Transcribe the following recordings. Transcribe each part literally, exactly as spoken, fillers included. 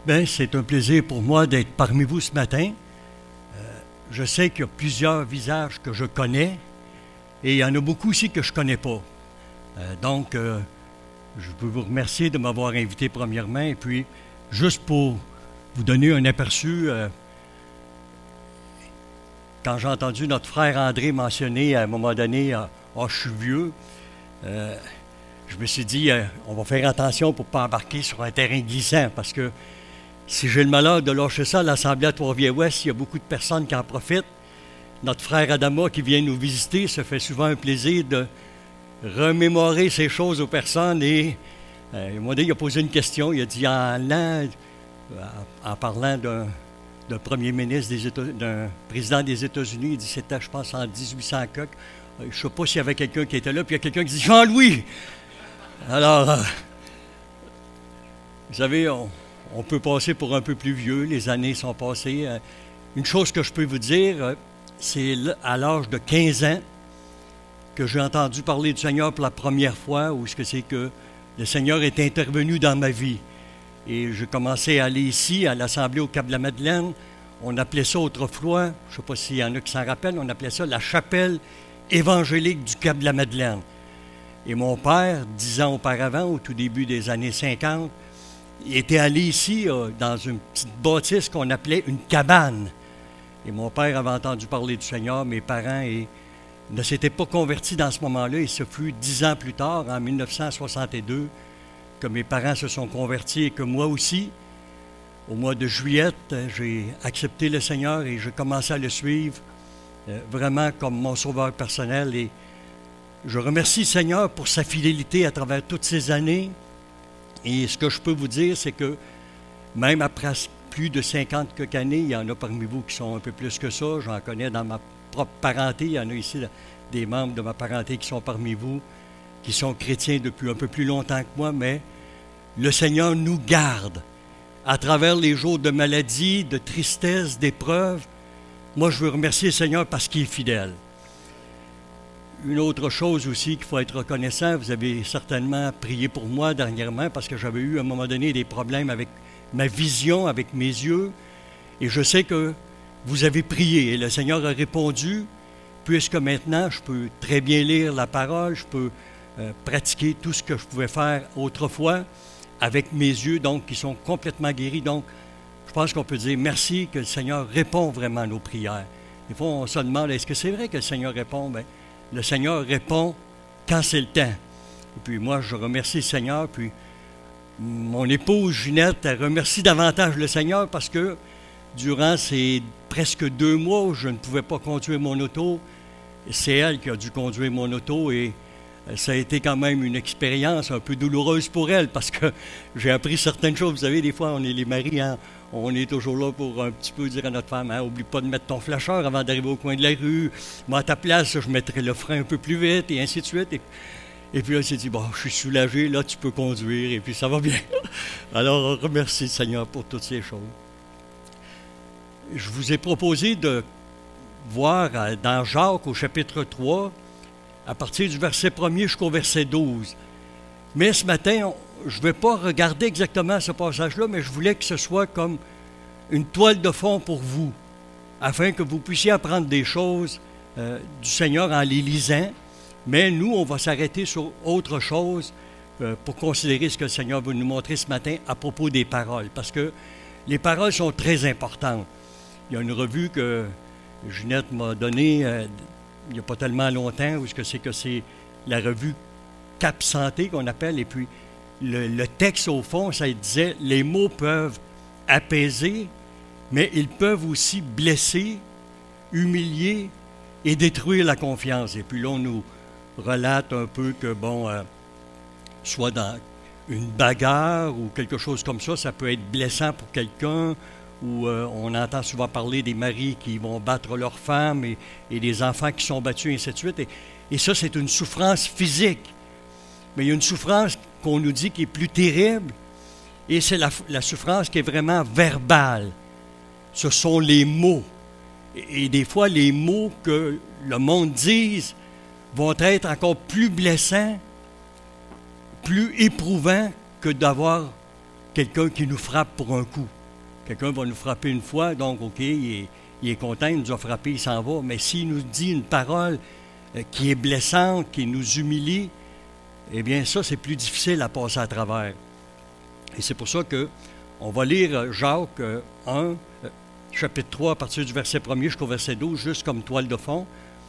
Bien, c'est un plaisir pour moi d'être parmi vous ce matin. Euh, je sais qu'il y a plusieurs visages que je connais et il y en a beaucoup aussi que je ne connais pas. Euh, donc, euh, je veux vous remercier de m'avoir invité premièrement et puis, juste pour vous donner un aperçu, euh, quand j'ai entendu notre frère André mentionner à un moment donné « Ah, oh, je suis vieux euh, », je me suis dit euh, « On va faire attention pour ne pas embarquer sur un terrain glissant parce que si j'ai le malheur de lâcher ça à l'Assemblée à Trois-Rivières-Ouest, il y a beaucoup de personnes qui en profitent. Notre frère Adama qui vient nous visiter, ça fait souvent un plaisir de remémorer ces choses aux personnes. Et euh, il m'a dit, il a posé une question, il a dit en, l'an, en parlant d'un, d'un premier ministre des États, d'un président des États-Unis, il dit c'était, je pense, en dix-huit cents quelque. Je ne sais pas s'il y avait quelqu'un qui était là, puis il y a quelqu'un qui dit Jean-Louis. Alors, euh, vous savez, on. On peut passer pour un peu plus vieux, les années sont passées. Une chose que je peux vous dire, c'est à l'âge de quinze ans que j'ai entendu parler du Seigneur pour la première fois, où ce que c'est que le Seigneur est intervenu dans ma vie. Et j'ai commencé à aller ici, à l'Assemblée au Cap-de-la-Madeleine. On appelait ça autrefois, je ne sais pas s'il y en a qui s'en rappellent, on appelait ça la chapelle évangélique du Cap-de-la-Madeleine. Et mon père, dix ans auparavant, au tout début des années cinquante, il était allé ici, euh, dans une petite bâtisse qu'on appelait une cabane. Et mon père avait entendu parler du Seigneur, mes parents, et ne s'étaient pas convertis dans ce moment-là. Et ce fut dix ans plus tard, en mille neuf cent soixante-deux, que mes parents se sont convertis et que moi aussi, au mois de juillet, j'ai accepté le Seigneur et j'ai commencé à le suivre euh, vraiment comme mon sauveur personnel. Et je remercie le Seigneur pour sa fidélité à travers toutes ces années. Et ce que je peux vous dire, c'est que même après plus de cinquante quelques années, il y en a parmi vous qui sont un peu plus que ça. J'en connais dans ma propre parenté. Il y en a ici des membres de ma parenté qui sont parmi vous, qui sont chrétiens depuis un peu plus longtemps que moi, mais le Seigneur nous garde à travers les jours de maladie, de tristesse, d'épreuves. Moi, je veux remercier le Seigneur parce qu'il est fidèle. Une autre chose aussi qu'il faut être reconnaissant, vous avez certainement prié pour moi dernièrement parce que j'avais eu à un moment donné des problèmes avec ma vision, avec mes yeux. Et je sais que vous avez prié et le Seigneur a répondu, puisque maintenant je peux très bien lire la parole, je peux euh, pratiquer tout ce que je pouvais faire autrefois avec mes yeux, donc qui sont complètement guéris. Donc, je pense qu'on peut dire merci que le Seigneur répond vraiment à nos prières. Des fois, on se demande, est-ce que c'est vrai que le Seigneur répond? Bien, le Seigneur répond quand c'est le temps. Et puis moi, je remercie le Seigneur. Puis mon épouse Ginette, elle remercie davantage le Seigneur parce que durant ces presque deux mois où je ne pouvais pas conduire mon auto, c'est elle qui a dû conduire mon auto et ça a été quand même une expérience un peu douloureuse pour elle parce que j'ai appris certaines choses. Vous savez, des fois, on est les maris, hein, on est toujours là pour un petit peu dire à notre femme, hein, oublie pas de mettre ton flasheur avant d'arriver au coin de la rue. Moi, à ta place, je mettrai le frein un peu plus vite et ainsi de suite. Et, et puis là, elle s'est dit, bon, je suis soulagé, là, tu peux conduire et puis ça va bien. Alors, remercie le Seigneur pour toutes ces choses. Je vous ai proposé de voir dans Jacques, au chapitre trois, à partir du verset premier jusqu'au verset douze. Mais ce matin, on, je ne vais pas regarder exactement ce passage-là, mais je voulais que ce soit comme une toile de fond pour vous, afin que vous puissiez apprendre des choses euh, du Seigneur en les lisant. Mais nous, on va s'arrêter sur autre chose euh, pour considérer ce que le Seigneur veut nous montrer ce matin à propos des paroles, parce que les paroles sont très importantes. Il y a une revue que Ginette m'a donnée euh, il n'y a pas tellement longtemps, où c'est que c'est la revue Cap Santé qu'on appelle, et puis le, le texte au fond, ça disait, les mots peuvent apaiser, mais ils peuvent aussi blesser, humilier et détruire la confiance. Et puis là, on nous relate un peu que, bon, euh, soit dans une bagarre ou quelque chose comme ça, ça peut être blessant pour quelqu'un, où euh, on entend souvent parler des maris qui vont battre leurs femmes et, et des enfants qui sont battus, et ainsi de suite. Et, et ça, c'est une souffrance physique. Mais il y a une souffrance qu'on nous dit qui est plus terrible, et c'est la, la souffrance qui est vraiment verbale. Ce sont les mots. Et, et des fois, les mots que le monde dise vont être encore plus blessants, plus éprouvants que d'avoir quelqu'un qui nous frappe pour un coup. Quelqu'un va nous frapper une fois, donc OK, il est, il est content, il nous a frappé, il s'en va. Mais s'il nous dit une parole euh, qui est blessante, qui nous humilie, eh bien ça, c'est plus difficile à passer à travers. Et c'est pour ça qu'on va lire Jacques un, chapitre trois, à partir du verset premier jusqu'au verset douze, juste comme toile de fond.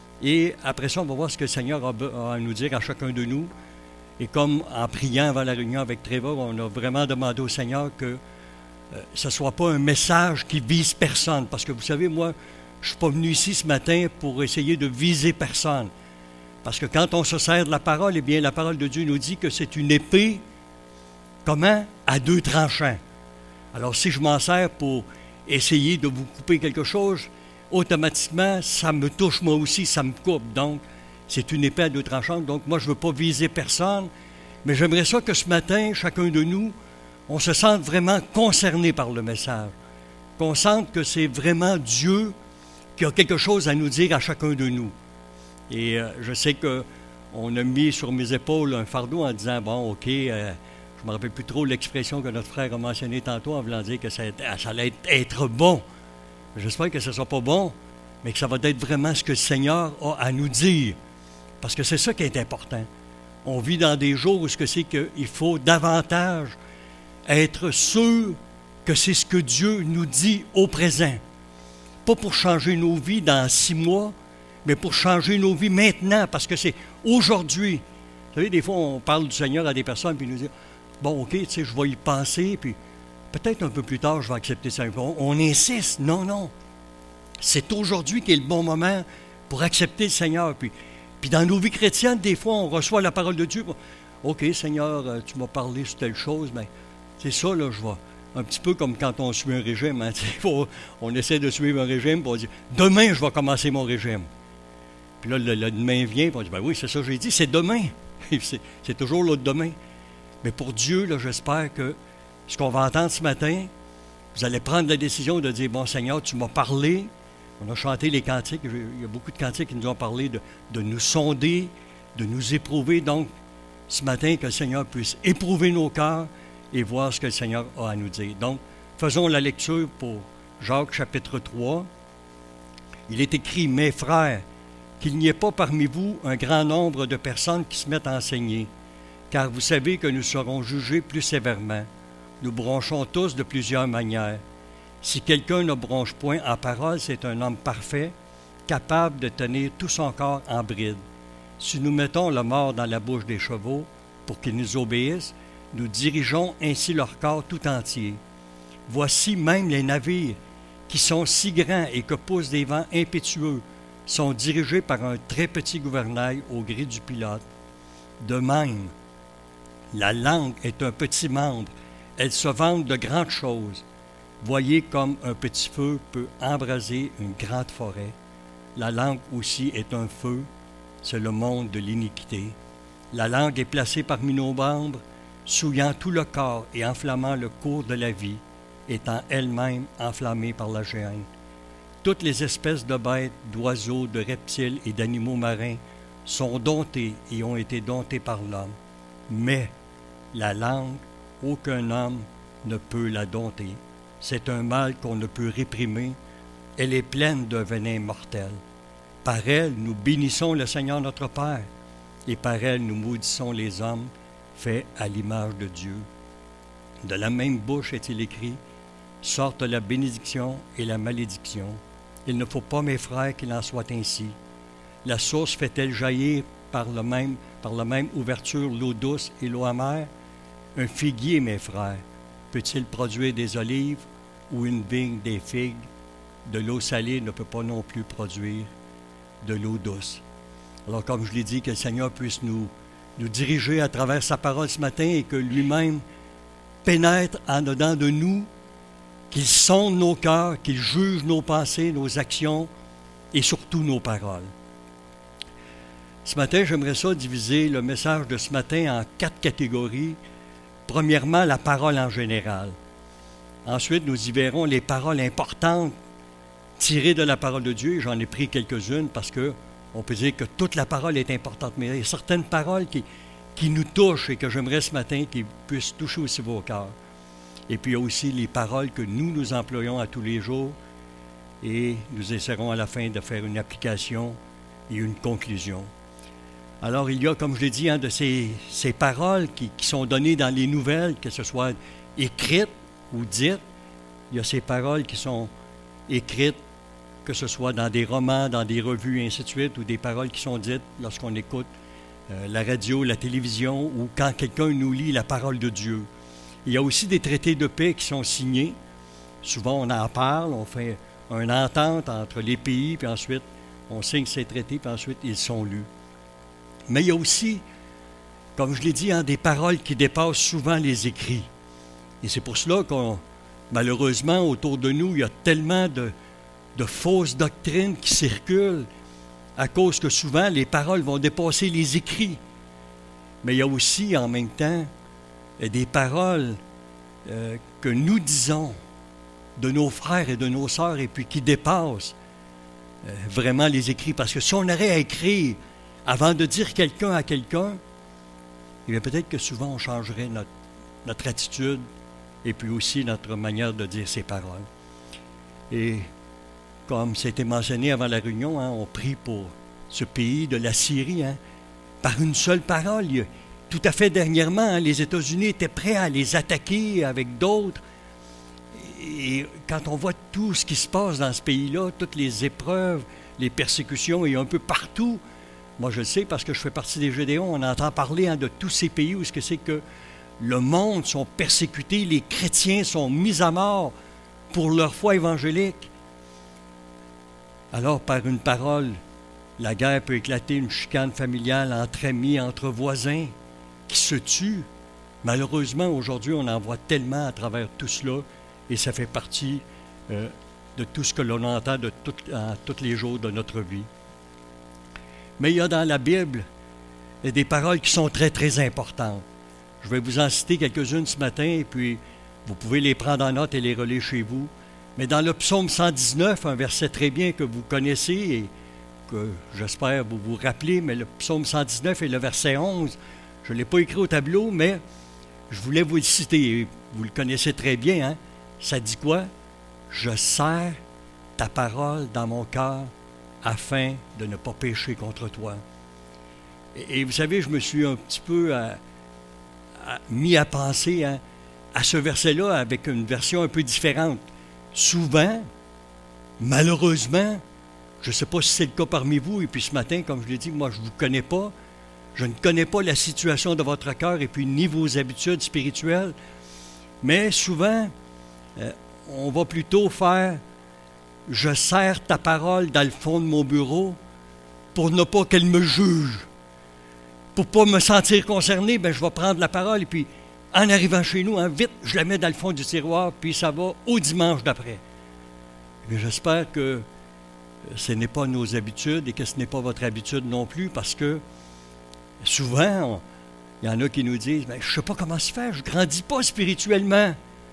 Et après ça, on va voir ce que le Seigneur a à nous dire à chacun de nous. Et comme en priant avant la réunion avec Trevor, on a vraiment demandé au Seigneur que euh, ce ne soit pas un message qui vise personne. Parce que vous savez, moi, je ne suis pas venu ici ce matin pour essayer de viser personne. Parce que quand on se sert de la parole, eh bien, la parole de Dieu nous dit que c'est une épée, comment? À deux tranchants. Alors, si je m'en sers pour essayer de vous couper quelque chose, automatiquement, ça me touche moi aussi, ça me coupe. Donc, c'est une épée à deux tranchants. Donc, moi, je ne veux pas viser personne, mais j'aimerais ça que ce matin, chacun de nous, on se sente vraiment concerné par le message. Qu'on sente que c'est vraiment Dieu qui a quelque chose à nous dire à chacun de nous. Et euh, je sais qu'on a mis sur mes épaules un fardeau en disant, bon, OK, euh, je ne me rappelle plus trop l'expression que notre frère a mentionnée tantôt en voulant dire que ça, ça allait être, être bon. J'espère que ce ne sera pas bon, mais que ça va être vraiment ce que le Seigneur a à nous dire. Parce que c'est ça qui est important. On vit dans des jours où ce que c'est qu'il faut davantage être sûr que c'est ce que Dieu nous dit au présent. Pas pour changer nos vies dans six mois, mais pour changer nos vies maintenant, parce que c'est aujourd'hui. Vous savez, des fois, on parle du Seigneur à des personnes, puis ils nous disent, bon, OK, tu sais, je vais y penser, puis peut-être un peu plus tard, je vais accepter ça. On, on insiste. Non, non. C'est aujourd'hui qui est le bon moment pour accepter le Seigneur. Puis, puis dans nos vies chrétiennes, des fois, on reçoit la parole de Dieu. OK, Seigneur, tu m'as parlé sur telle chose, mais c'est ça, là, je vois. Un petit peu comme quand on suit un régime. Hein, faut, on essaie de suivre un régime, puis on dit, demain, je vais commencer mon régime. Puis là, le, le demain vient, puis on dit, ben oui, c'est ça que j'ai dit, c'est demain. c'est, c'est toujours l'autre demain. Mais pour Dieu, là, j'espère que ce qu'on va entendre ce matin, vous allez prendre la décision de dire, bon Seigneur, tu m'as parlé. On a chanté les cantiques, il y a beaucoup de cantiques qui nous ont parlé de, de nous sonder, de nous éprouver. Donc, ce matin, que le Seigneur puisse éprouver nos cœurs et voir ce que le Seigneur a à nous dire. Donc, faisons la lecture pour Jacques chapitre trois. Il est écrit, « Mes frères, qu'il n'y ait pas parmi vous un grand nombre de personnes qui se mettent à enseigner, car vous savez que nous serons jugés plus sévèrement. Nous bronchons tous de plusieurs manières. Si quelqu'un ne bronche point en parole, c'est un homme parfait, capable de tenir tout son corps en bride. Si nous mettons le mort dans la bouche des chevaux pour qu'ils nous obéissent, nous dirigeons ainsi leur corps tout entier. Voici même les navires, qui sont si grands et que poussent des vents impétueux, sont dirigés par un très petit gouvernail au gré du pilote. De même, la langue est un petit membre, elle se vante de grandes choses. Voyez comme un petit feu peut embraser une grande forêt. La langue aussi est un feu, c'est le monde de l'iniquité. La langue est placée parmi nos membres, souillant tout le corps et enflammant le cours de la vie, étant elle-même enflammée par la géhenne. Toutes les espèces de bêtes, d'oiseaux, de reptiles et d'animaux marins sont domptées et ont été domptées par l'homme. Mais la langue, aucun homme ne peut la dompter. C'est un mal qu'on ne peut réprimer. Elle est pleine d'un venin mortel. Par elle, nous bénissons le Seigneur notre Père, et par elle, nous maudissons les hommes faits à l'image de Dieu. De la même bouche est-il écrit, sortent la bénédiction et la malédiction. Il ne faut pas, mes frères, qu'il en soit ainsi. La source fait-elle jaillir par, le même, par la même ouverture l'eau douce et l'eau amère? Un figuier, mes frères, peut-il produire des olives ou une vigne des figues? De l'eau salée ne peut pas non plus produire de l'eau douce. Alors, comme je l'ai dit, que le Seigneur puisse nous, nous diriger à travers sa parole ce matin et que lui-même pénètre en dedans de nous, qu'il sonde nos cœurs, qu'il juge nos pensées, nos actions et surtout nos paroles. Ce matin, j'aimerais ça diviser le message de ce matin en quatre catégories. Premièrement, la parole en général. Ensuite, nous y verrons les paroles importantes tirées de la parole de Dieu. J'en ai pris quelques-unes parce qu'on peut dire que toute la parole est importante, mais il y a certaines paroles qui, qui nous touchent et que j'aimerais ce matin qu'ils puissent toucher aussi vos cœurs. Et puis il y a aussi les paroles que nous, nous employons à tous les jours. Et nous essaierons à la fin de faire une application et une conclusion. Alors il y a, comme je l'ai dit, hein, de ces, ces paroles qui, qui sont données dans les nouvelles, que ce soit écrites ou dites. Il y a ces paroles qui sont écrites, que ce soit dans des romans, dans des revues, et ainsi de suite, ou des paroles qui sont dites lorsqu'on écoute euh, la radio, la télévision, ou quand quelqu'un nous lit la parole de Dieu. Il y a aussi des traités de paix qui sont signés. Souvent, on en parle, on fait une entente entre les pays, puis ensuite, on signe ces traités, puis ensuite, ils sont lus. Mais il y a aussi, comme je l'ai dit, hein, des paroles qui dépassent souvent les écrits. Et c'est pour cela qu'on, malheureusement, autour de nous, il y a tellement de, de fausses doctrines qui circulent à cause que souvent, les paroles vont dépasser les écrits. Mais il y a aussi, en même temps, des paroles euh, que nous disons de nos frères et de nos sœurs et puis qui dépassent euh, vraiment les écrits. Parce que si on aurait à écrire avant de dire quelqu'un à quelqu'un, eh bien peut-être que souvent on changerait notre, notre attitude et puis aussi notre manière de dire ces paroles. Et comme c'était mentionné avant la réunion, hein, on prie pour ce pays de la Syrie, hein, par une seule parole. Il, tout à fait dernièrement, hein, les États-Unis étaient prêts à les attaquer avec d'autres. Et quand on voit tout ce qui se passe dans ce pays-là, toutes les épreuves, les persécutions, et un peu partout, moi je le sais parce que je fais partie des Gédéons, on entend parler hein, de tous ces pays où ce que c'est que le monde sont persécutés, les chrétiens sont mis à mort pour leur foi évangélique. Alors par une parole, la guerre peut éclater, une chicane familiale entre amis, entre voisins qui se tuent. Malheureusement, aujourd'hui, on en voit tellement à travers tout cela et ça fait partie euh, de tout ce que l'on entend de tout, en, tous les jours de notre vie. Mais il y a dans la Bible des paroles qui sont très, très importantes. Je vais vous en citer quelques-unes ce matin et puis vous pouvez les prendre en note et les relire chez vous. Mais dans le psaume cent dix-neuf, un verset très bien que vous connaissez et que j'espère vous vous rappelez, mais le psaume cent dix-neuf et le verset onze, je ne l'ai pas écrit au tableau, mais je voulais vous le citer. Vous le connaissez très bien, hein? Ça dit quoi? « Je serre ta parole dans mon cœur afin de ne pas pécher contre toi. » Et, et vous savez, je me suis un petit peu à, à, mis à penser hein, à ce verset-là avec une version un peu différente. Souvent, malheureusement, je ne sais pas si c'est le cas parmi vous, et puis ce matin, comme je l'ai dit, moi je ne vous connais pas, je ne connais pas la situation de votre cœur et puis ni vos habitudes spirituelles, mais souvent, euh, on va plutôt faire « Je serre ta parole dans le fond de mon bureau pour ne pas qu'elle me juge. Pour ne pas me sentir concerné, ben, je vais prendre la parole et puis en arrivant chez nous, hein, vite, je la mets dans le fond du tiroir, puis ça va au dimanche d'après. » Mais j'espère que ce n'est pas nos habitudes et que ce n'est pas votre habitude non plus, parce que souvent, il y en a qui nous disent ben, « Je ne sais pas comment se faire, je ne grandis pas spirituellement. »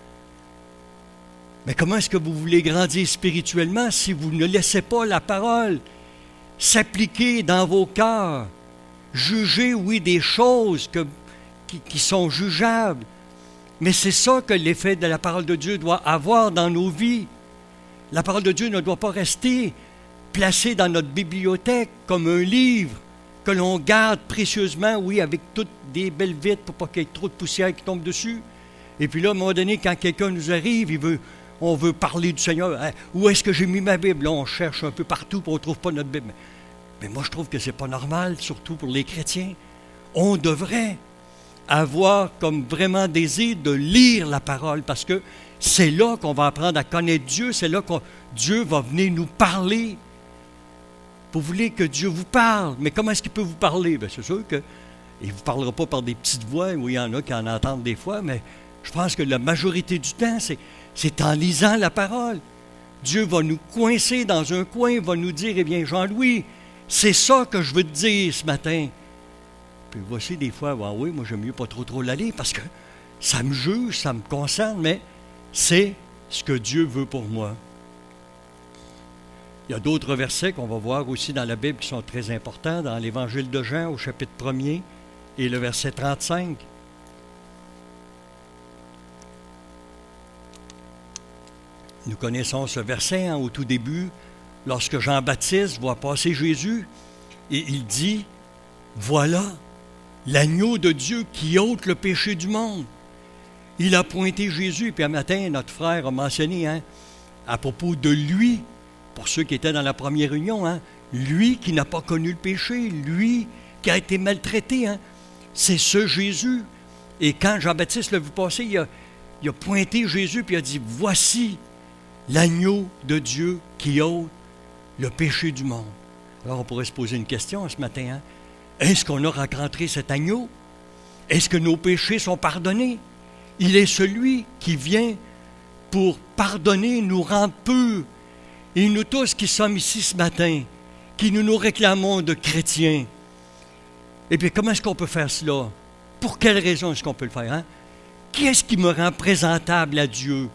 Mais comment est-ce que vous voulez grandir spirituellement si vous ne laissez pas la parole s'appliquer dans vos cœurs? Juger, oui, des choses que, qui, qui sont jugeables. Mais c'est ça que l'effet de la parole de Dieu doit avoir dans nos vies. La parole de Dieu ne doit pas rester placée dans notre bibliothèque comme un livre que l'on garde précieusement, oui, avec toutes des belles vitres pour pas qu'il y ait trop de poussière qui tombe dessus. Et puis là, à un moment donné, quand quelqu'un nous arrive, il veut, on veut parler du Seigneur. Hein, où est-ce que j'ai mis ma Bible? Là, on cherche un peu partout, puis on ne trouve pas notre Bible. Mais moi, je trouve que ce n'est pas normal, surtout pour les chrétiens. On devrait avoir comme vraiment désir de lire la parole, parce que c'est là qu'on va apprendre à connaître Dieu, c'est là que Dieu va venir nous parler. Vous voulez que Dieu vous parle, mais comment est-ce qu'il peut vous parler? Bien, c'est sûr qu'il ne vous parlera pas par des petites voix, où il y en a qui en entendent des fois, mais je pense que la majorité du temps, c'est, c'est en lisant la parole. Dieu va nous coincer dans un coin, va nous dire, eh bien, Jean-Louis, c'est ça que je veux te dire ce matin. Puis voici des fois, ben oui, moi j'aime mieux pas trop trop l'aller parce que ça me juge, ça me concerne, mais c'est ce que Dieu veut pour moi. Il y a d'autres versets qu'on va voir aussi dans la Bible qui sont très importants, dans l'Évangile de Jean au chapitre premier et le verset trente-cinq. Nous connaissons ce verset hein, au tout début, lorsque Jean-Baptiste voit passer Jésus, et il dit, « Voilà l'agneau de Dieu qui ôte le péché du monde. » Il a pointé Jésus, puis un matin, notre frère a mentionné, hein, à propos de lui, pour ceux qui étaient dans la première réunion, hein, lui qui n'a pas connu le péché, lui qui a été maltraité, hein, c'est ce Jésus. Et quand Jean-Baptiste l'a vu passer, il a, il a pointé Jésus, puis il a dit, « Voici l'agneau de Dieu qui ôte le péché du monde. » Alors on pourrait se poser une question ce matin, hein, est-ce qu'on a rencontré cet agneau? Est-ce que nos péchés sont pardonnés? Il est celui qui vient pour pardonner, nous rendre purs. Et nous tous qui sommes ici ce matin, qui nous nous réclamons de chrétiens, et puis comment est-ce qu'on peut faire cela? Pour quelle raison est-ce qu'on peut le faire? Hein? Qui est-ce qui me rend présentable à Dieu?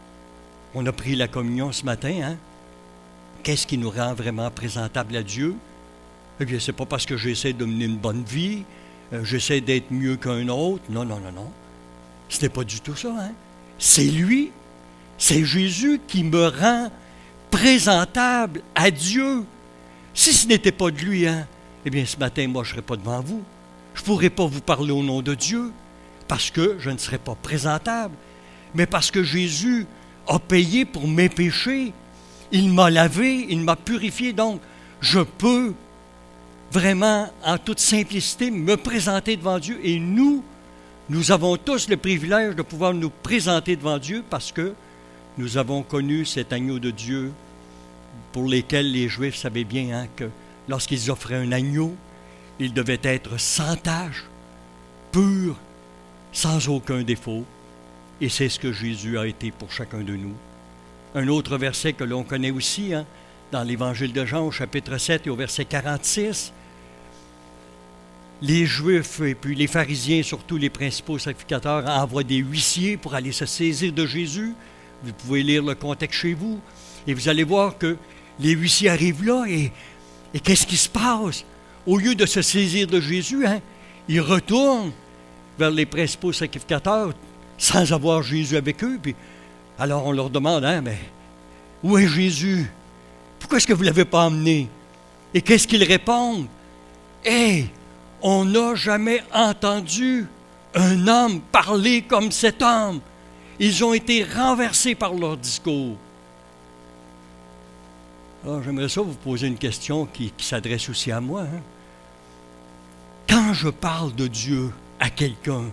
On a pris la communion ce matin. Hein? Qu'est-ce qui nous rend vraiment présentable à Dieu? Eh bien, ce n'est pas parce que j'essaie de mener une bonne vie, euh, j'essaie d'être mieux qu'un autre. Non, non, non, non. Ce n'est pas du tout ça. Hein? C'est lui, c'est Jésus qui me rend présentable à Dieu. Si ce n'était pas de lui, hein, eh bien, ce matin, moi, je ne serais pas devant vous. Je ne pourrais pas vous parler au nom de Dieu parce que je ne serais pas présentable. Mais parce que Jésus a payé pour mes péchés. Il m'a lavé, il m'a purifié. Donc, je peux vraiment, en toute simplicité, me présenter devant Dieu. Et nous, nous avons tous le privilège de pouvoir nous présenter devant Dieu parce que nous avons connu cet agneau de Dieu pour lesquels les Juifs savaient bien hein, que lorsqu'ils offraient un agneau, il devait être sans tache, pur, sans aucun défaut. Et c'est ce que Jésus a été pour chacun de nous. Un autre verset que l'on connaît aussi, hein, dans l'Évangile de Jean, au chapitre sept et au verset quarante-six, les Juifs et puis les pharisiens, surtout les principaux sacrificateurs, envoient des huissiers pour aller se saisir de Jésus. Vous pouvez lire le contexte chez vous. Et vous allez voir que les huissiers arrivent là et, et qu'est-ce qui se passe? Au lieu de se saisir de Jésus, hein, ils retournent vers les principaux sacrificateurs sans avoir Jésus avec eux. Puis, alors on leur demande, hein, mais où est Jésus? Pourquoi est-ce que vous ne l'avez pas emmené? Et qu'est-ce qu'ils répondent? Hé, on n'a jamais entendu un homme parler comme cet homme. Ils ont été renversés par leur discours. Alors, j'aimerais ça vous poser une question qui, qui s'adresse aussi à moi. Hein? Quand je parle de Dieu à quelqu'un,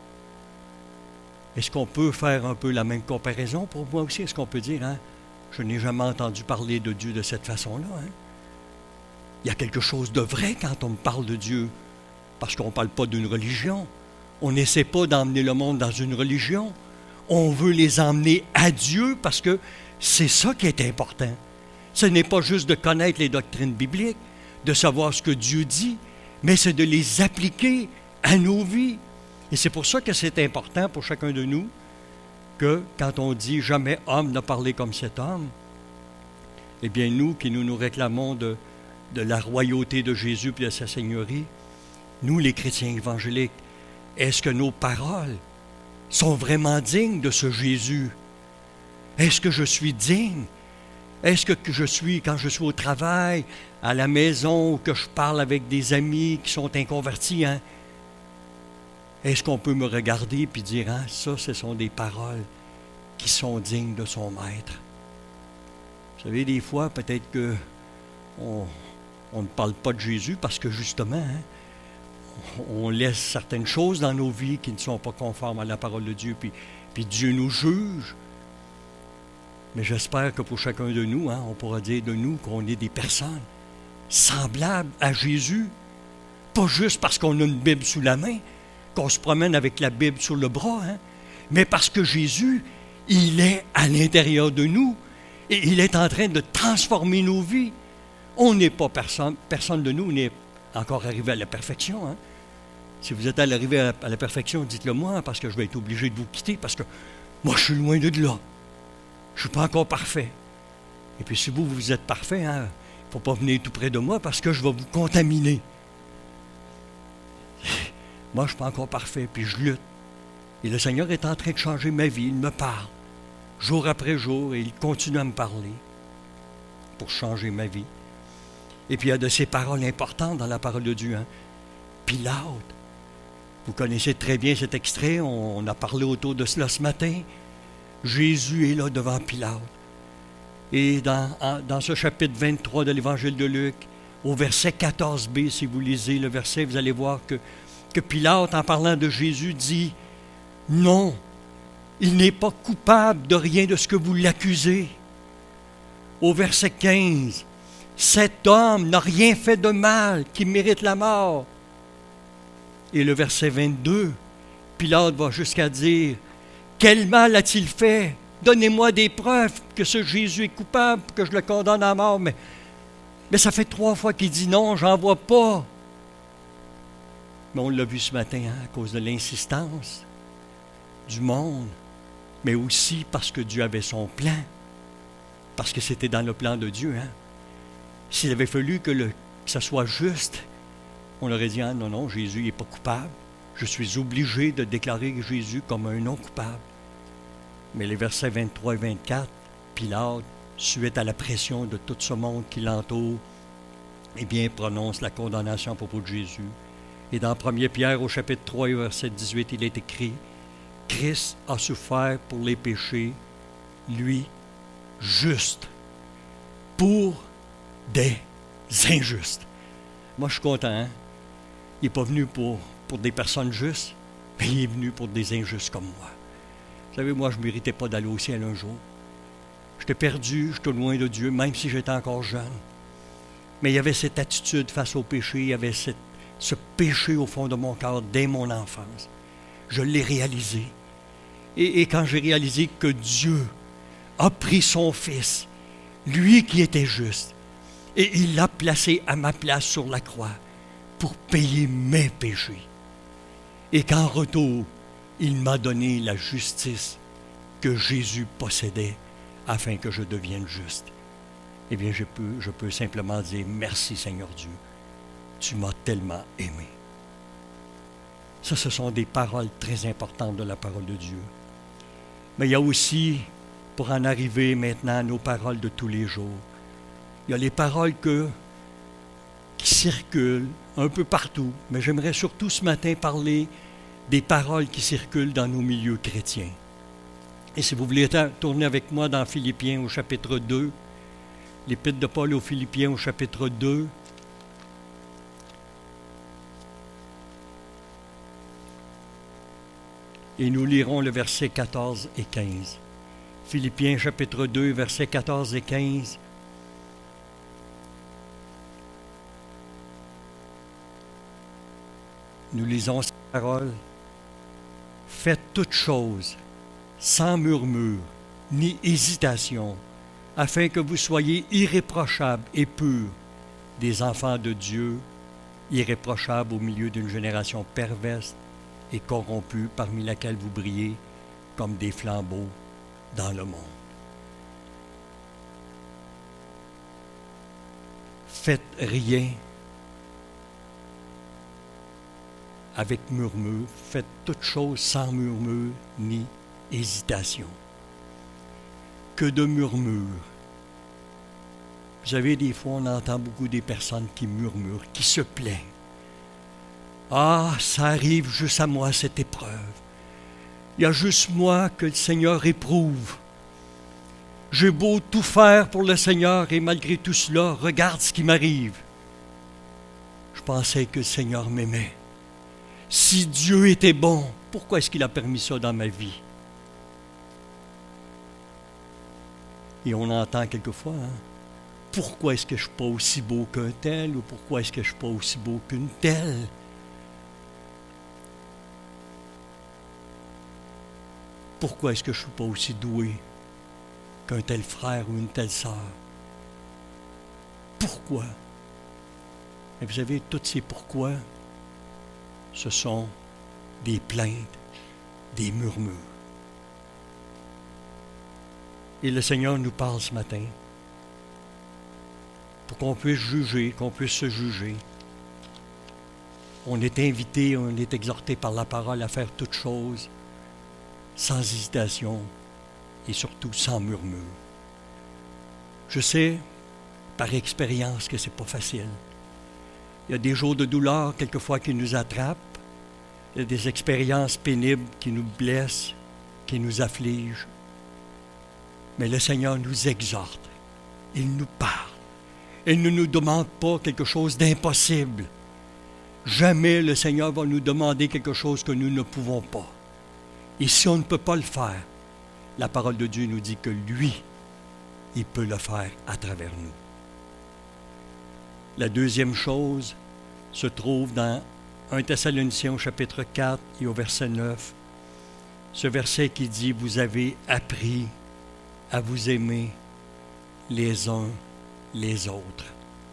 est-ce qu'on peut faire un peu la même comparaison pour moi aussi? Est-ce qu'on peut dire, hein, je n'ai jamais entendu parler de Dieu de cette façon-là? Hein? Il y a quelque chose de vrai quand on me parle de Dieu, parce qu'on ne parle pas d'une religion. On n'essaie pas d'emmener le monde dans une religion. On veut les emmener à Dieu parce que c'est ça qui est important. Ce n'est pas juste de connaître les doctrines bibliques, de savoir ce que Dieu dit, mais c'est de les appliquer à nos vies. Et c'est pour ça que c'est important pour chacun de nous que quand on dit « jamais homme n'a parlé comme cet homme », eh bien nous qui nous nous réclamons de, de la royauté de Jésus et de sa seigneurie, nous les chrétiens évangéliques, est-ce que nos paroles sont vraiment dignes de ce Jésus? Est-ce que je suis digne? Est-ce que je suis, quand je suis au travail, à la maison, ou que je parle avec des amis qui sont inconvertis, hein? Est-ce qu'on peut me regarder et dire, hein, ça, ce sont des paroles qui sont dignes de son maître? Vous savez, des fois, peut-être que on, on ne parle pas de Jésus parce que, justement, hein, on laisse certaines choses dans nos vies qui ne sont pas conformes à la parole de Dieu, puis, puis Dieu nous juge. Mais j'espère que pour chacun de nous, hein, on pourra dire de nous qu'on est des personnes semblables à Jésus. Pas juste parce qu'on a une Bible sous la main, qu'on se promène avec la Bible sur le bras, hein, mais parce que Jésus, il est à l'intérieur de nous et il est en train de transformer nos vies. On n'est pas personne, personne de nous n'est encore arrivé à la perfection. Hein. Si vous êtes à l'arrivée à, à la perfection, dites-le moi, hein, parce que je vais être obligé de vous quitter, parce que moi, je suis loin de là. Je ne suis pas encore parfait. Et puis si vous, vous êtes parfait, hein, il ne faut pas venir tout près de moi parce que je vais vous contaminer. Moi, je ne suis pas encore parfait, puis je lutte. Et le Seigneur est en train de changer ma vie, il me parle. jour après jour, et il continue à me parler pour changer ma vie. Et puis il y a de ces paroles importantes dans la parole de Dieu. Hein? Pilate. Vous connaissez très bien cet extrait, on a parlé autour de cela ce matin. Jésus est là devant Pilate. Et dans, dans ce chapitre vingt-trois de l'Évangile de Luc, au verset quatorze b, si vous lisez le verset, vous allez voir que, que Pilate, en parlant de Jésus, dit « Non, il n'est pas coupable de rien de ce que vous l'accusez. » Au verset quinze, « Cet homme n'a rien fait de mal qui mérite la mort. » Et le verset vingt-deux, Pilate va jusqu'à dire « Quel mal a-t-il fait? Donnez-moi des preuves que ce Jésus est coupable, que je le condamne à mort. » Mais, mais ça fait trois fois qu'il dit non, j'en vois pas. Mais on l'a vu ce matin hein, à cause de l'insistance du monde, mais aussi parce que Dieu avait son plan, parce que c'était dans le plan de Dieu. Hein. S'il avait fallu que, le, que ça soit juste, on aurait dit, ah, non, non, Jésus n'est pas coupable. Je suis obligé de déclarer Jésus comme un non coupable. Mais les versets vingt-trois et vingt-quatre, Pilate, suite à la pression de tout ce monde qui l'entoure, eh bien, prononce la condamnation à propos de Jésus. Et dans premier Pierre, au chapitre trois, et verset dix-huit, il est écrit, « Christ a souffert pour les péchés, lui, juste, pour des injustes. » Moi, je suis content, hein? Il n'est pas venu pour, pour des personnes justes, mais il est venu pour des injustes comme moi. Vous savez, moi, je ne méritais pas d'aller au ciel un jour. J'étais perdu, j'étais loin de Dieu, même si j'étais encore jeune. Mais il y avait cette attitude face au péché, il y avait cette, ce péché au fond de mon cœur dès mon enfance. Je l'ai réalisé. Et, et quand j'ai réalisé que Dieu a pris son Fils, lui qui était juste, et il l'a placé à ma place sur la croix pour payer mes péchés. Et qu'en retour, il m'a donné la justice que Jésus possédait afin que je devienne juste. Eh bien, je peux, je peux simplement dire merci Seigneur Dieu. Tu m'as tellement aimé. Ça, ce sont des paroles très importantes de la parole de Dieu. Mais il y a aussi, pour en arriver maintenant à nos paroles de tous les jours, il y a les paroles que, qui circulent un peu partout, mais j'aimerais surtout ce matin parler des paroles qui circulent dans nos milieux chrétiens. Et si vous voulez tourner avec moi dans Philippiens au chapitre deux, l'Épître de Paul aux Philippiens au chapitre deux, et nous lirons le verset quatorze et quinze. Philippiens chapitre deux, versets quatorze et quinze. Nous lisons ces paroles. « Faites toutes choses sans murmure ni hésitation, afin que vous soyez irréprochables et purs, des enfants de Dieu, irréprochables au milieu d'une génération perverse et corrompue, parmi laquelle vous brillez comme des flambeaux dans le monde. » Faites rien avec murmure, faites toutes choses sans murmure ni hésitation. Que de murmures. Vous savez, des fois, on entend beaucoup des personnes qui murmurent, qui se plaignent. Ah, ça arrive juste à moi, cette épreuve. Il y a juste moi que le Seigneur éprouve. J'ai beau tout faire pour le Seigneur et malgré tout cela, regarde ce qui m'arrive. Je pensais que le Seigneur m'aimait. Si Dieu était bon, pourquoi est-ce qu'il a permis ça dans ma vie? Et on entend quelquefois, hein, pourquoi est-ce que je ne suis pas aussi beau qu'un tel ou pourquoi est-ce que je ne suis pas aussi beau qu'une telle? Pourquoi est-ce que je ne suis pas aussi doué qu'un tel frère ou une telle sœur? Pourquoi? Et vous savez, tous ces pourquoi, ce sont des plaintes, des murmures. Et le Seigneur nous parle ce matin pour qu'on puisse juger, qu'on puisse se juger. On est invité, on est exhorté par la parole à faire toutes choses sans hésitation et surtout sans murmure. Je sais, par expérience, que c'est pas facile. Il y a des jours de douleur, quelquefois, qui nous attrapent. Il y a des expériences pénibles qui nous blessent, qui nous affligent. Mais le Seigneur nous exhorte. Il nous parle. Il ne nous demande pas quelque chose d'impossible. Jamais le Seigneur va nous demander quelque chose que nous ne pouvons pas. Et si on ne peut pas le faire, la parole de Dieu nous dit que lui, il peut le faire à travers nous. La deuxième chose se trouve dans premier Thessaloniciens au chapitre quatre et au verset neuf. Ce verset qui dit « Vous avez appris à vous aimer les uns les autres. »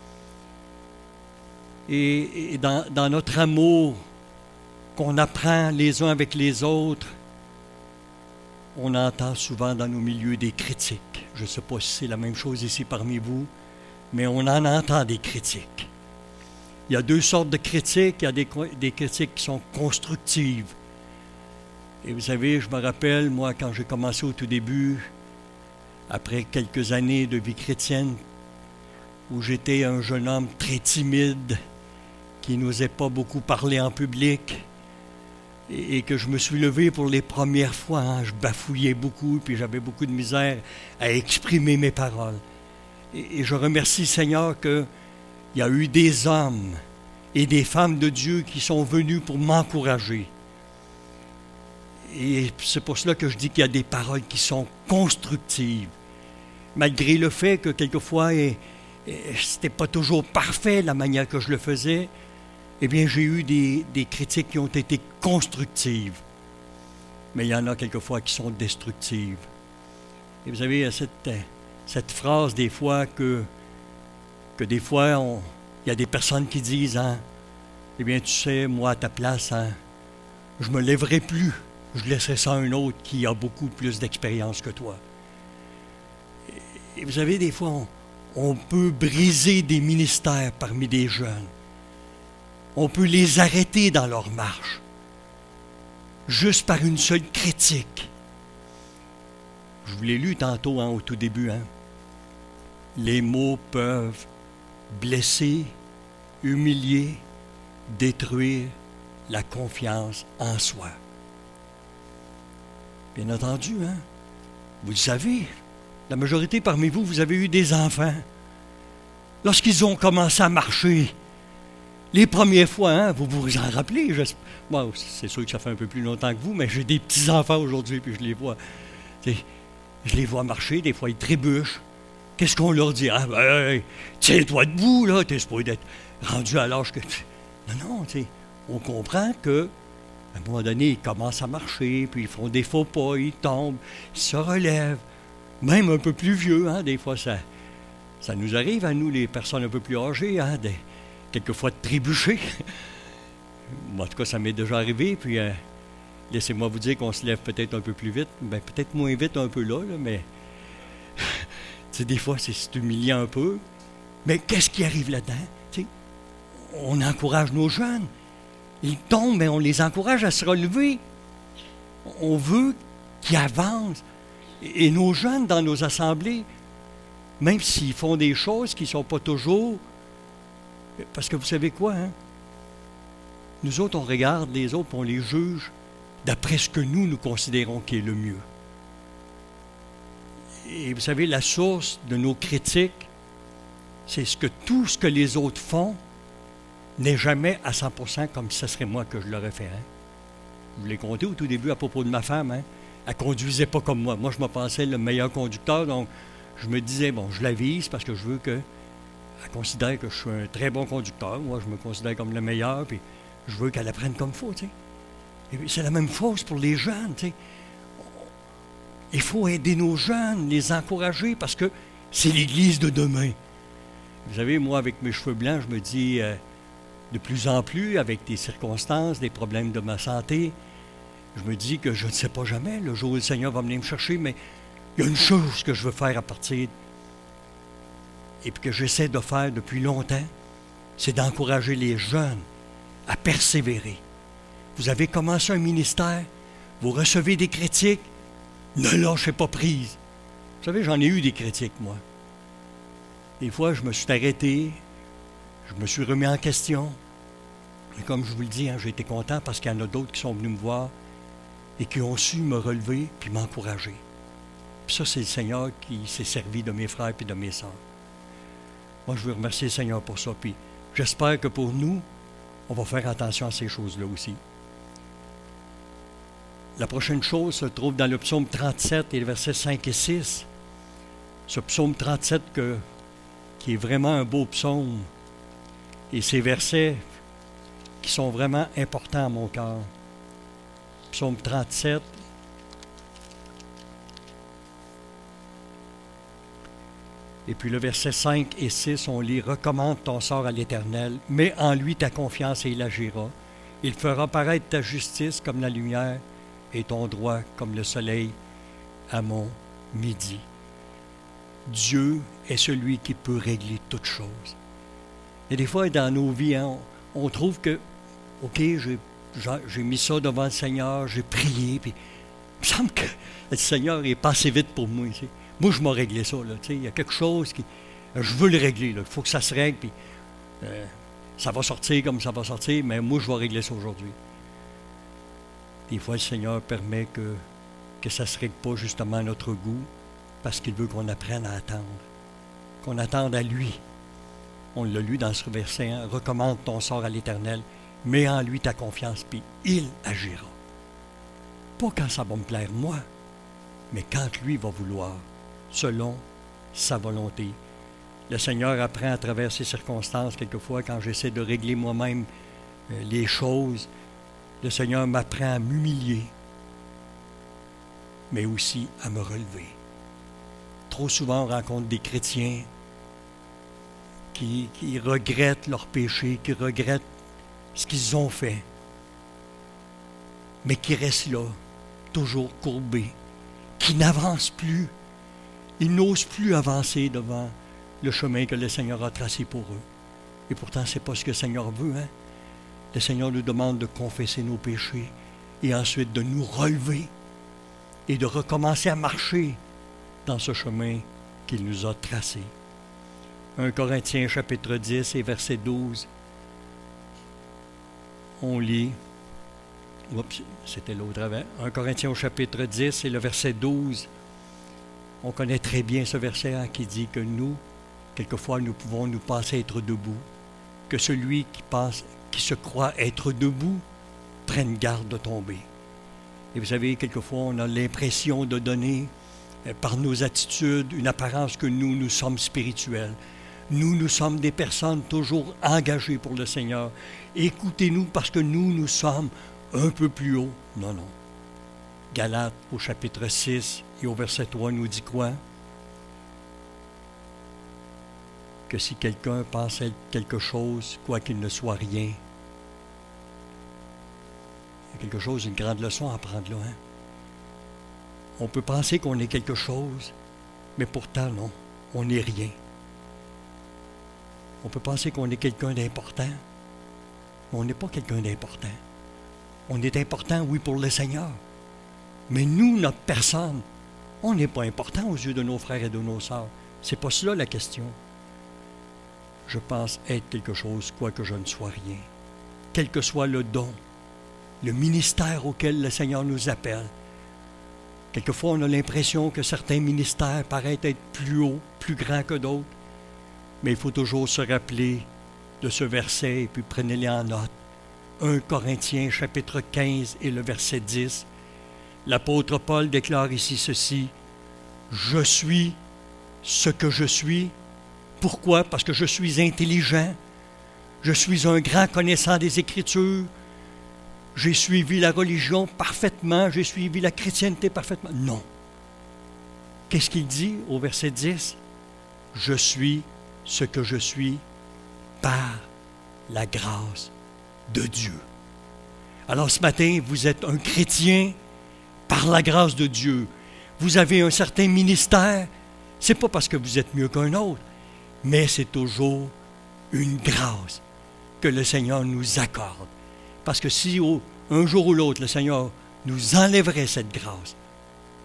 Et, et dans, dans notre amour qu'on apprend les uns avec les autres, on entend souvent dans nos milieux des critiques. Je ne sais pas si c'est la même chose ici parmi vous, mais on en entend des critiques. Il y a deux sortes de critiques. Il y a des, des critiques qui sont constructives. Et vous savez, je me rappelle, moi, quand j'ai commencé au tout début, après quelques années de vie chrétienne, où j'étais un jeune homme très timide, qui n'osait pas beaucoup parler en public, et, et que je me suis levé pour les premières fois. Hein, je bafouillais beaucoup, puis j'avais beaucoup de misère à exprimer mes paroles. Et, et je remercie le Seigneur qu'il y a eu des hommes et des femmes de Dieu qui sont venus pour m'encourager. Et c'est pour cela que je dis qu'il y a des paroles qui sont constructives. Malgré le fait que quelquefois, et, et, c'était pas toujours parfait la manière que je le faisais, eh bien, j'ai eu des, des critiques qui ont été constructives. Mais il y en a quelquefois qui sont destructives. Et vous savez, il y a cette, cette phrase des fois que, que des fois, on, il y a des personnes qui disent, hein, eh bien, tu sais, moi, à ta place, hein, je me lèverai plus. Je laisserai ça à un autre qui a beaucoup plus d'expérience que toi. Et vous savez, des fois, on, on peut briser des ministères parmi des jeunes. On peut les arrêter dans leur marche, juste par une seule critique. Je vous l'ai lu tantôt, hein, au tout début. Hein. Les mots peuvent blesser, humilier, détruire la confiance en soi. Bien entendu, hein? Vous le savez, la majorité parmi vous, vous avez eu des enfants. Lorsqu'ils ont commencé à marcher, les premières fois, hein, vous vous en rappelez, je, bon, c'est sûr que ça fait un peu plus longtemps que vous, mais j'ai des petits-enfants aujourd'hui, puis je les vois. Je les vois marcher, des fois ils trébuchent. Qu'est-ce qu'on leur dit? Ah, ben, hey, tiens-toi debout, là, t'es supposé être rendu à l'âge que... Non, non, tu sais, on comprend que à un moment donné, ils commencent à marcher, puis ils font des faux pas, ils tombent, ils se relèvent. Même un peu plus vieux, hein, des fois, ça, ça nous arrive à nous, les personnes un peu plus âgées, hein, de, quelquefois de trébucher. Moi, en tout cas, ça m'est déjà arrivé, puis euh, laissez-moi vous dire qu'on se lève peut-être un peu plus vite, ben, peut-être moins vite un peu là, là mais tu sais, des fois, c'est, c'est humiliant un peu. Mais qu'est-ce qui arrive là-dedans? Tu sais, on encourage nos jeunes. Ils tombent, mais on les encourage à se relever. On veut qu'ils avancent. Et nos jeunes, dans nos assemblées, même s'ils font des choses qui ne sont pas toujours... Parce que vous savez quoi, hein? Nous autres, on regarde les autres, on les juge d'après ce que nous, nous considérons qui est le mieux. Et vous savez, la source de nos critiques, c'est ce que tout ce que les autres font n'est jamais à cent pour cent comme si ce serait moi que je l'aurais fait. Hein? Je vous l'ai compté au tout début à propos de ma femme. Hein? Elle ne conduisait pas comme moi. Moi, je me pensais le meilleur conducteur, donc je me disais, bon, je la vise parce que je veux qu'elle considère que je suis un très bon conducteur. Moi, je me considère comme le meilleur, puis je veux qu'elle apprenne comme il faut. Tu sais. Et puis, c'est la même chose pour les jeunes. Tu sais. Il faut aider nos jeunes, les encourager, parce que c'est l'Église de demain. Vous savez, moi, avec mes cheveux blancs, je me dis... Euh, de plus en plus, avec des circonstances, des problèmes de ma santé, je me dis que je ne sais pas jamais, le jour où le Seigneur va venir me chercher, mais il y a une chose que je veux faire à partir, et puis que j'essaie de faire depuis longtemps, c'est d'encourager les jeunes à persévérer. Vous avez commencé un ministère, vous recevez des critiques, Ne lâchez pas prise. Vous savez, j'en ai eu des critiques, moi. Des fois, je me suis arrêté, je me suis remis en question. Et comme je vous le dis, hein, j'ai été content parce qu'il y en a d'autres qui sont venus me voir et qui ont su me relever puis m'encourager. Puis ça, c'est le Seigneur qui s'est servi de mes frères et de mes sœurs. Moi, je veux remercier le Seigneur pour ça. Puis j'espère que pour nous, on va faire attention à ces choses-là aussi. La prochaine chose se trouve dans le psaume trente-sept et les versets cinq et six. Ce psaume trente-sept que, qui est vraiment un beau psaume. Et ces versets qui sont vraiment importants à mon cœur. Psaume trente-sept. Et puis le verset cinq et six, on lit « Recommande ton sort à l'Éternel, mets en lui ta confiance et il agira. Il fera paraître ta justice comme la lumière et ton droit comme le soleil à mon midi. » Dieu est celui qui peut régler toutes choses. Et des fois, dans nos vies, hein, on, on trouve que, OK, j'ai, j'ai mis ça devant le Seigneur, j'ai prié, puis il me semble que le Seigneur est passé vite pour moi. Tu sais. Moi, je m'ai réglé ça. Là, tu sais. Il y a quelque chose qui... Je veux le régler. Il faut que ça se règle, puis euh, ça va sortir comme ça va sortir, mais moi, je vais régler ça aujourd'hui. Des fois, le Seigneur permet que, que ça ne se règle pas justement à notre goût, parce qu'il veut qu'on apprenne à attendre, qu'on attende à lui. On l'a lu dans ce verset, hein? « Recommande ton sort à l'Éternel, mets en lui ta confiance, puis il agira. » Pas quand ça va me plaire moi, mais quand lui va vouloir, selon sa volonté. Le Seigneur apprend à travers ces circonstances, quelquefois, quand j'essaie de régler moi-même euh, les choses, le Seigneur m'apprend à m'humilier, mais aussi à me relever. Trop souvent, on rencontre des chrétiens qui, qui regrettent leurs péchés, qui regrettent ce qu'ils ont fait, mais qui restent là, toujours courbés, qui n'avancent plus. Ils n'osent plus avancer devant le chemin que le Seigneur a tracé pour eux. Et pourtant, ce n'est pas ce que le Seigneur veut. Hein? Le Seigneur nous demande de confesser nos péchés et ensuite de nous relever et de recommencer à marcher dans ce chemin qu'il nous a tracé. un Corinthiens chapitre dix et verset douze. On lit, oups, c'était l'autre avant, un Corinthiens au chapitre dix et le verset douze. On connaît très bien ce verset hein, qui dit que nous, quelquefois, nous pouvons nous penser être debout, que celui qui pense, qui se croit être debout, prenne garde de tomber. Et vous savez, quelquefois, on a l'impression de donner, euh, par nos attitudes, une apparence que nous, nous sommes spirituels. Nous, nous sommes des personnes toujours engagées pour le Seigneur. Écoutez-nous parce que nous, nous sommes un peu plus haut. Non, non. Galates, au chapitre six et au verset trois, nous dit quoi? Que si quelqu'un pense être quelque chose, quoi qu'il ne soit rien, il y a quelque chose, une grande leçon à prendre là. Hein? On peut penser qu'on est quelque chose, mais pourtant, non, on n'est rien. On peut penser qu'on est quelqu'un d'important, mais on n'est pas quelqu'un d'important. On est important, oui, pour le Seigneur. Mais nous, notre personne, on n'est pas important aux yeux de nos frères et de nos sœurs. C'est pas cela la question. Je pense être quelque chose, quoique je ne sois rien. Quel que soit le don, le ministère auquel le Seigneur nous appelle. Quelquefois, on a l'impression que certains ministères paraissent être plus hauts, plus grands que d'autres. Mais il faut toujours se rappeler de ce verset, et puis prenez-le en note. un Corinthiens, chapitre quinze, et le verset dix. L'apôtre Paul déclare ici ceci. « Je suis ce que je suis. » Pourquoi? Parce que je suis intelligent. Je suis un grand connaissant des Écritures. J'ai suivi la religion parfaitement. J'ai suivi la chrétienté parfaitement. Non. Qu'est-ce qu'il dit au verset dix? « Je suis ce que je suis par la grâce de Dieu. » Alors ce matin, vous êtes un chrétien par la grâce de Dieu. Vous avez un certain ministère. Ce n'est pas parce que vous êtes mieux qu'un autre, mais c'est toujours une grâce que le Seigneur nous accorde. Parce que si oh, un jour ou l'autre, le Seigneur nous enlèverait cette grâce,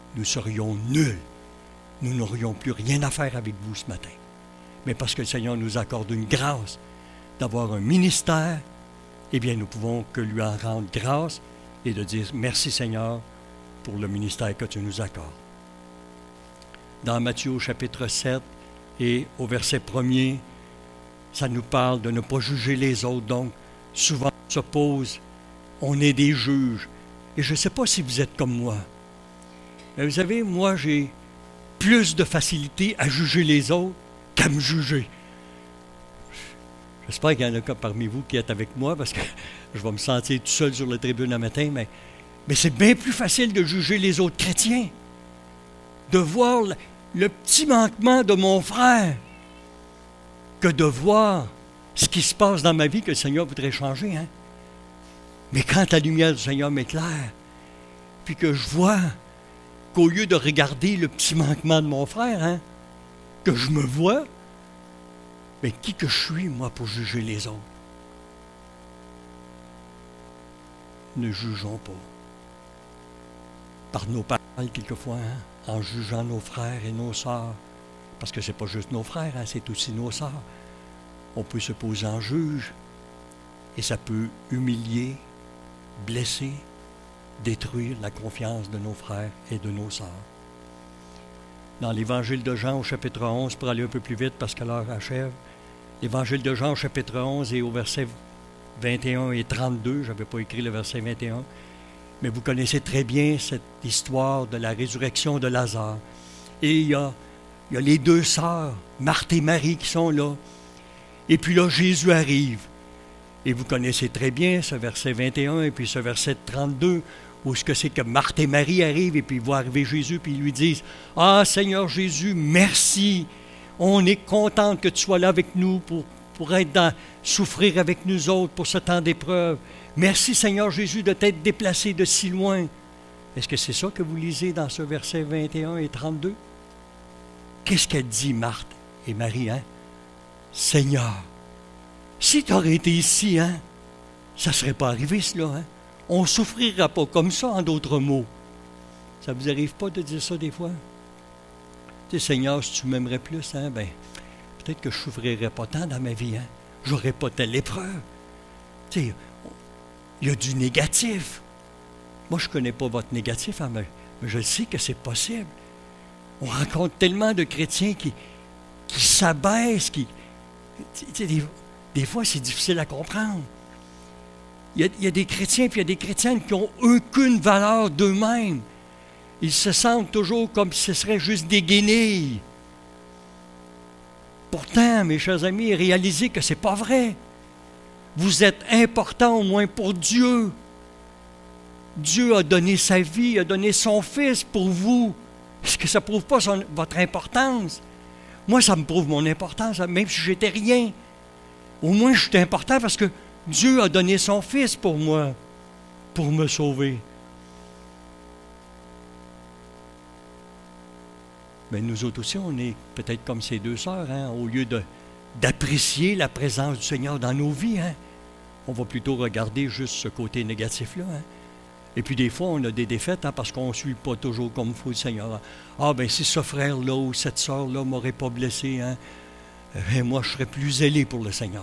nous serions nuls. Nous n'aurions plus rien à faire avec vous ce matin. Mais parce que le Seigneur nous accorde une grâce d'avoir un ministère, eh bien, nous pouvons que lui en rendre grâce et de dire merci Seigneur pour le ministère que tu nous accordes. Dans Matthieu au chapitre sept et au verset premier, ça nous parle de ne pas juger les autres. Donc, souvent on se pose, on est des juges. Et je ne sais pas si vous êtes comme moi. Mais vous savez, moi, j'ai plus de facilité à juger les autres qu'à me juger. J'espère qu'il y en a parmi vous qui êtes avec moi, parce que je vais me sentir tout seul sur la tribune un matin, mais, mais c'est bien plus facile de juger les autres chrétiens, de voir le, le petit manquement de mon frère, que de voir ce qui se passe dans ma vie que le Seigneur voudrait changer. Hein? Mais quand la lumière du Seigneur m'éclaire, puis que je vois qu'au lieu de regarder le petit manquement de mon frère, hein, que je me vois, mais qui que je suis, moi, pour juger les autres? Ne jugeons pas. Par nos paroles, quelquefois, hein, en jugeant nos frères et nos sœurs. Parce que ce n'est pas juste nos frères, hein, c'est aussi nos sœurs. On peut se poser en juge et ça peut humilier, blesser, détruire la confiance de nos frères et de nos sœurs. Dans l'Évangile de Jean au chapitre onze, pour aller un peu plus vite parce que l'heure achève, l'Évangile de Jean au chapitre onze et au verset vingt et un et trente-deux, je n'avais pas écrit le verset vingt et un, mais vous connaissez très bien cette histoire de la résurrection de Lazare. Et il y a, il y a les deux sœurs, Marthe et Marie, qui sont là. Et puis là, Jésus arrive. Et vous connaissez très bien ce verset vingt et un et puis ce verset trente-deux, où ce que c'est que Marthe et Marie arrivent et puis ils voient arriver Jésus, puis ils lui disent « Ah, Seigneur Jésus, merci! On est content que tu sois là avec nous pour, pour être dans, souffrir avec nous autres pour ce temps d'épreuve. Merci, Seigneur Jésus, de t'être déplacé de si loin. » Est-ce que c'est ça que vous lisez dans ce verset vingt et un et trente-deux? Qu'est-ce qu'elle dit, Marthe et Marie, hein? Seigneur, si tu aurais été ici, hein, ça ne serait pas arrivé, cela, hein? On ne souffrira pas comme ça, en d'autres mots. Ça ne vous arrive pas de dire ça des fois? Tu sais, Seigneur, si tu m'aimerais plus, hein, ben, peut-être que je ne souffrirais pas tant dans ma vie, hein? Je n'aurais pas telle épreuve. Tu sais, il y a du négatif. Moi, je ne connais pas votre négatif, hein, mais, mais je sais que c'est possible. On rencontre tellement de chrétiens qui, qui s'abaissent, qui... Tu sais, des, des fois, c'est difficile à comprendre. Il y, a, il y a des chrétiens, puis il y a des chrétiennes qui n'ont aucune valeur d'eux-mêmes. Ils se sentent toujours comme si ce serait juste des guenilles. Pourtant, mes chers amis, réalisez que ce n'est pas vrai. Vous êtes importants au moins pour Dieu. Dieu a donné sa vie, a donné son Fils pour vous. Est-ce que ça ne prouve pas son, votre importance? Moi, ça me prouve mon importance, même si j'étais rien. Au moins, je suis important parce que Dieu a donné son Fils pour moi, pour me sauver. Mais nous autres aussi, on est peut-être comme ces deux sœurs, hein, au lieu de, d'apprécier la présence du Seigneur dans nos vies, hein, on va plutôt regarder juste ce côté négatif-là. Hein. Et puis des fois, on a des défaites hein, parce qu'on ne suit pas toujours comme il faut le Seigneur. Ah ben si ce frère-là ou cette sœur-là ne m'aurait pas blessé, hein, ben, moi je serais plus zélé pour le Seigneur.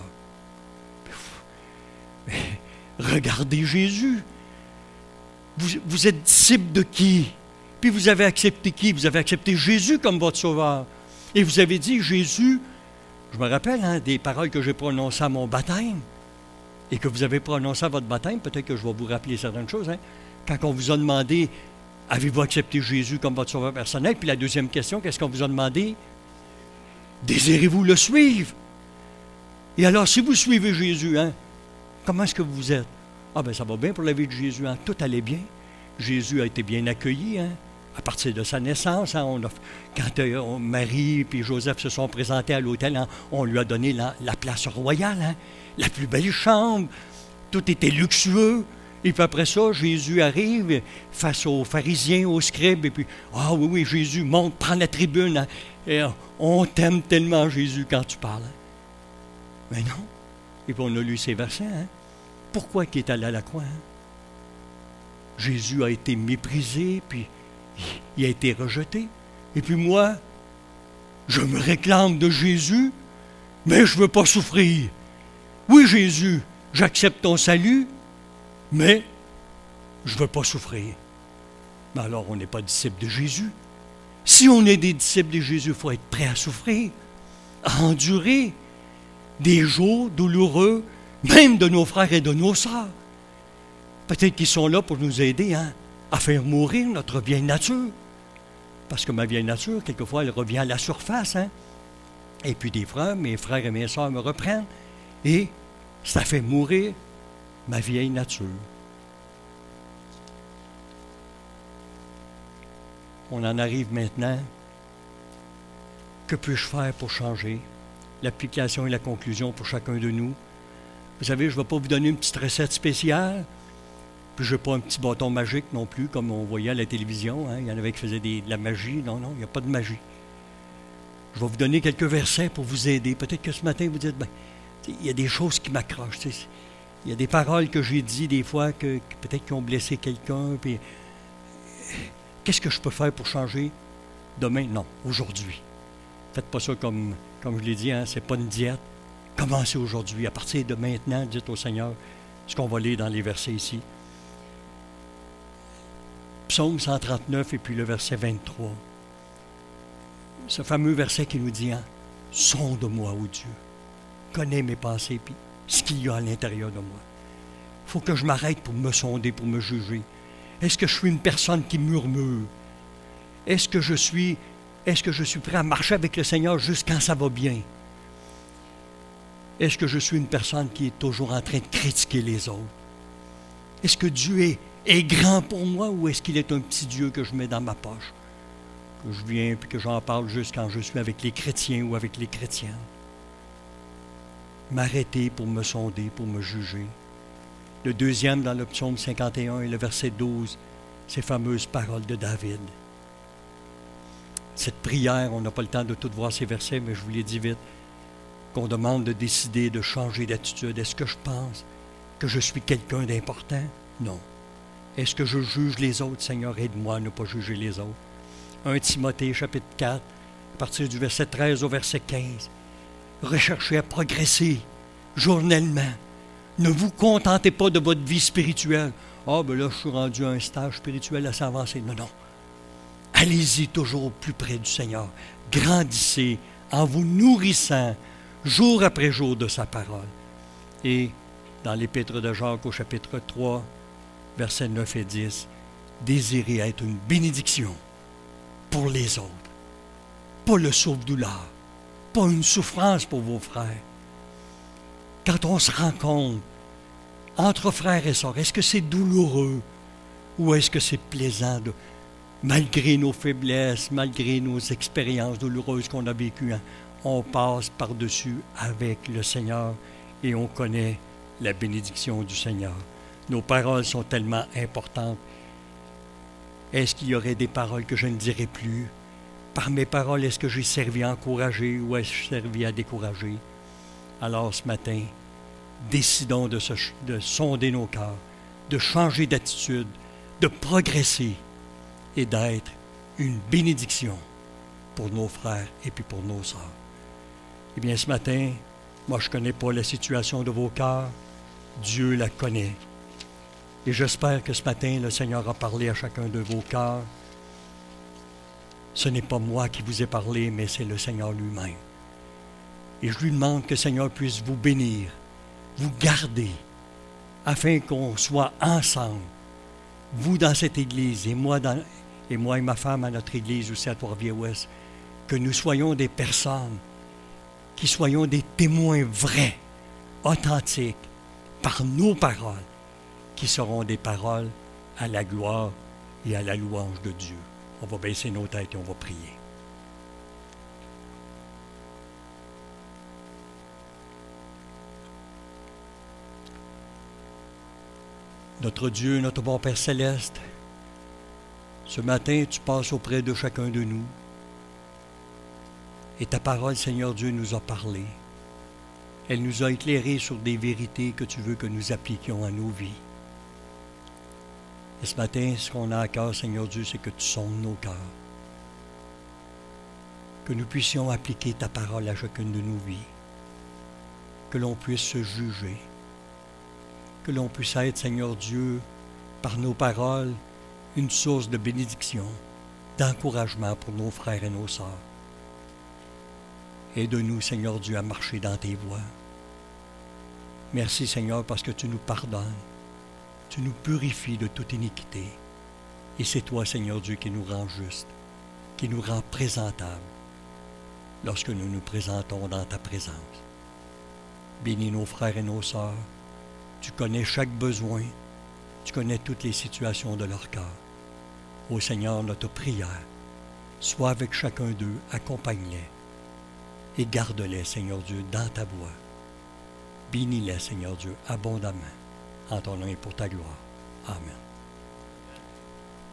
Mais, regardez Jésus. Vous, vous êtes disciple de qui? Puis vous avez accepté qui? Vous avez accepté Jésus comme votre sauveur. Et vous avez dit, Jésus, je me rappelle hein, des paroles que j'ai prononcées à mon baptême et que vous avez prononcées à votre baptême, peut-être que je vais vous rappeler certaines choses. Hein, quand on vous a demandé, avez-vous accepté Jésus comme votre sauveur personnel? Puis la deuxième question, qu'est-ce qu'on vous a demandé? Désirez-vous le suivre? Et alors, si vous suivez Jésus, hein, comment est-ce que vous êtes? Ah bien, ça va bien pour la vie de Jésus, hein, tout allait bien. Jésus a été bien accueilli, hein, à partir de sa naissance. Hein, on a, quand euh, Marie et Joseph se sont présentés à l'autel, hein, on lui a donné la, la place royale, hein, la plus belle chambre. Tout était luxueux. Et puis après ça, Jésus arrive face aux pharisiens, aux scribes, et puis, ah oui, oui, Jésus monte, prend la tribune. Hein, et euh, on t'aime tellement, Jésus, quand tu parles. Hein. Mais non. Et puis on a lu ces versets. Hein. Pourquoi qu'il est allé à la croix? Hein? Jésus a été méprisé, puis il a été rejeté. Et puis moi, je me réclame de Jésus, mais je ne veux pas souffrir. Oui, Jésus, j'accepte ton salut, mais je ne veux pas souffrir. Mais alors, on n'est pas disciple de Jésus. Si on est des disciples de Jésus, il faut être prêt à souffrir, à endurer des jours douloureux, même de nos frères et de nos sœurs. Peut-être qu'ils sont là pour nous aider hein, à faire mourir notre vieille nature. Parce que ma vieille nature, quelquefois, elle revient à la surface. Hein? Et puis des frères, mes frères et mes sœurs me reprennent. Et ça fait mourir ma vieille nature. On en arrive maintenant. Que puis-je faire pour changer? L'application et la conclusion pour chacun de nous. Vous savez, je ne vais pas vous donner une petite recette spéciale. Puis je n'ai pas un petit bâton magique non plus, comme on voyait à la télévision. Hein. Il y en avait qui faisaient des, de la magie. Non, non, il n'y a pas de magie. Je vais vous donner quelques versets pour vous aider. Peut-être que ce matin, vous dites, ben, il y a des choses qui m'accrochent. Il y a des paroles que j'ai dites des fois, que, que peut-être qui ont blessé quelqu'un. Puis, qu'est-ce que je peux faire pour changer? Demain? Non, aujourd'hui. Faites pas ça comme, comme je l'ai dit, hein, ce n'est pas une diète. Commencez aujourd'hui. À partir de maintenant, dites au Seigneur ce qu'on va lire dans les versets ici. Psaume cent trente-neuf et puis le verset vingt-trois. Ce fameux verset qui nous dit, hein, « Sonde-moi, ô Dieu, connais mes pensées puis ce qu'il y a à l'intérieur de moi. » Il faut que je m'arrête pour me sonder, pour me juger. Est-ce que je suis une personne qui murmure? Est-ce que je suis, est-ce que je suis prêt à marcher avec le Seigneur juste quand ça va bien? Est-ce que je suis une personne qui est toujours en train de critiquer les autres? Est-ce que Dieu est, est grand pour moi ou est-ce qu'il est un petit Dieu que je mets dans ma poche? Que je viens et que j'en parle juste quand je suis avec les chrétiens ou avec les chrétiennes. M'arrêter pour me sonder, pour me juger. Le deuxième dans le psaume cinquante et un et le verset douze, ces fameuses paroles de David. Cette prière, on n'a pas le temps de tout voir ces versets, mais je vous les dis vite, qu'on demande de décider, de changer d'attitude. Est-ce que je pense que je suis quelqu'un d'important? Non. Est-ce que je juge les autres? Seigneur, aide-moi à ne pas juger les autres. Premier Timothée, chapitre quatre, à partir du verset treize au verset quinze. Recherchez à progresser journellement. Ne vous contentez pas de votre vie spirituelle. « Ah, ben là, je suis rendu à un stage spirituel assez avancé. » Non, non. Allez-y toujours au plus près du Seigneur. Grandissez en vous nourrissant jour après jour de sa parole. Et dans l'Épître de Jacques au chapitre trois, versets neuf et dix, désirez être une bénédiction pour les autres. Pas le sauve-douleur, pas une souffrance pour vos frères. Quand on se rencontre entre frères et sœurs, est-ce que c'est douloureux ou est-ce que c'est plaisant de, malgré nos faiblesses, malgré nos expériences douloureuses qu'on a vécues, hein, on passe par-dessus avec le Seigneur et on connaît la bénédiction du Seigneur. Nos paroles sont tellement importantes. Est-ce qu'il y aurait des paroles que je ne dirais plus? Par mes paroles, est-ce que j'ai servi à encourager ou est-ce que j'ai servi à décourager? Alors ce matin, décidons de, se, de sonder nos cœurs, de changer d'attitude, de progresser et d'être une bénédiction pour nos frères et puis pour nos sœurs. Eh bien, ce matin, moi, je ne connais pas la situation de vos cœurs. Dieu la connaît. Et j'espère que ce matin, le Seigneur a parlé à chacun de vos cœurs. Ce n'est pas moi qui vous ai parlé, mais c'est le Seigneur lui-même. Et je lui demande que le Seigneur puisse vous bénir, vous garder, afin qu'on soit ensemble, vous dans cette Église et moi, dans, et moi et ma femme à notre Église aussi à Trois-Rivières-Ouest, que nous soyons des personnes, qui soyons des témoins vrais, authentiques, par nos paroles, qui seront des paroles à la gloire et à la louange de Dieu. On va baisser nos têtes et on va prier. Notre Dieu, notre bon Père Céleste, ce matin, tu passes auprès de chacun de nous. Et ta parole, Seigneur Dieu, nous a parlé. Elle nous a éclairés sur des vérités que tu veux que nous appliquions à nos vies. Et ce matin, ce qu'on a à cœur, Seigneur Dieu, c'est que tu sondes nos cœurs. Que nous puissions appliquer ta parole à chacune de nos vies. Que l'on puisse se juger. Que l'on puisse être, Seigneur Dieu, par nos paroles, une source de bénédiction, d'encouragement pour nos frères et nos sœurs. Aide-nous, Seigneur Dieu, à marcher dans tes voies. Merci, Seigneur, parce que tu nous pardonnes. Tu nous purifies de toute iniquité. Et c'est toi, Seigneur Dieu, qui nous rend justes, qui nous rend présentables lorsque nous nous présentons dans ta présence. Bénis nos frères et nos sœurs. Tu connais chaque besoin. Tu connais toutes les situations de leur cœur. Ô Seigneur, notre prière, sois avec chacun d'eux, accompagne-les et garde-les, Seigneur Dieu, dans ta voie. Bénis-les, Seigneur Dieu, abondamment, en ton nom et pour ta gloire. Amen.